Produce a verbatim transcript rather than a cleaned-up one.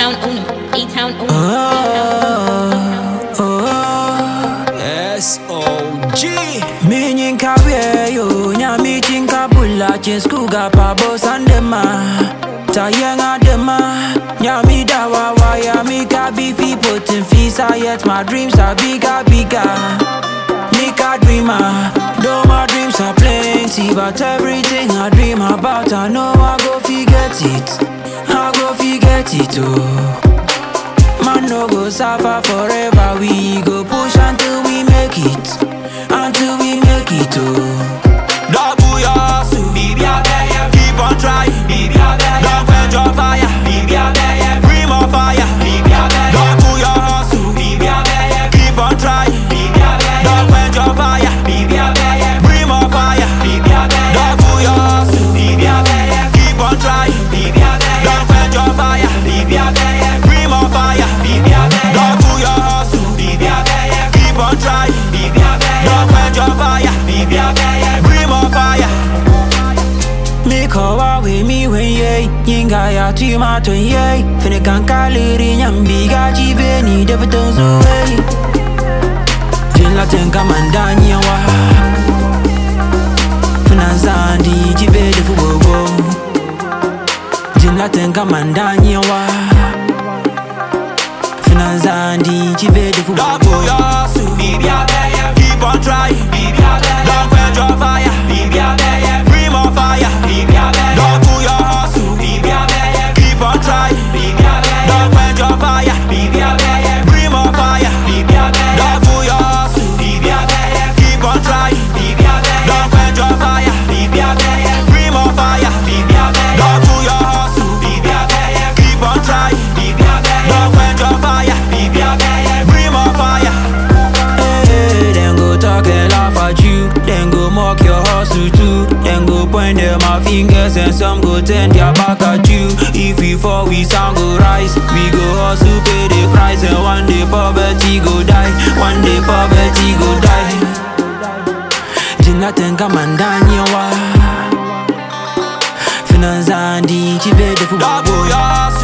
A-Town Uno, A-Town Uno. Oh, oh, S O G. Meaning career yo, nyami chinka bula chiskuga pabo sandema. Tayanga dema, nyami dawa waya mi kabi fi potin fisa yet my dreams are bigger, bigger. Nika dreamer, though my dreams are plenty, but everything I dream about I know I go forget it. I go forget it oh. Man no go suffer forever, we go push until we make it, until we make it oh. Double your hustle, keep on trying, don't quench your fire, bring more fire. Double your hustle, keep on trying, don't quench your fire, bring more fire. Double your hustle, keep on trying, don't quench your fire, bring more fire. Double your hustle, keep on trying, don't quench your fire, bring more fire. Me kawa we mi when ye Yinga ya tu ma tun ye Fini kan kaliri nyambi ga jive ni Deviton zuwe Jin la tenka mandani ya wa Fina zandi jive de fubogo Jin la tenka mandani ya wa Fina zandi jive de fubogo. Double your hustle, keep on trying, don't quench your fire, bring more fire. Double your hustle, keep on trying, don't quench your fire, bring more fire. Double your hustle, keep on trying, don't quench your fire, bring more fire. Double your hustle, keep on trying, don't quench your fire, bring more fire. Hey, then go talk and laugh at you, then go mock your hustle too, then go point them my fingers and some go turn their back at you. If we fall, we sound go rise, we go hustle pay the price, and one day poverty go die, one day poverty go die. Jina tenka mandani wa Finanzandi chive de fubo. Double your hustle,